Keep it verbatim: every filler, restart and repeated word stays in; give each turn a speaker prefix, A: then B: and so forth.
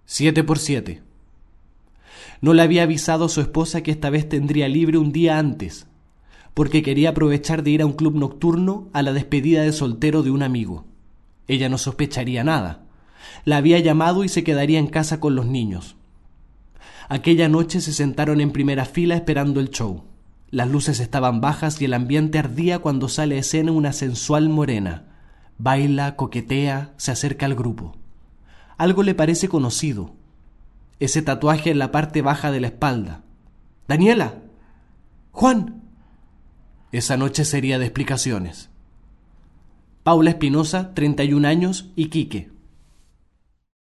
A: Siete por siete. No le había avisado a su esposa que esta vez tendría libre un día antes, porque quería aprovechar de ir a un club nocturno a la despedida de soltero de un amigo. Ella no sospecharía nada. La había llamado y se quedaría en casa con los niños. Aquella noche se sentaron en primera fila esperando el show. Las luces estaban bajas y el ambiente ardía cuando sale a escena una sensual morena. Baila, coquetea, se acerca al grupo. Algo le parece conocido. Ese tatuaje en la parte baja de la espalda. ¡Daniela! ¡Juan! Esa noche sería de explicaciones. Paula Espinosa, treinta y un años, Iquique.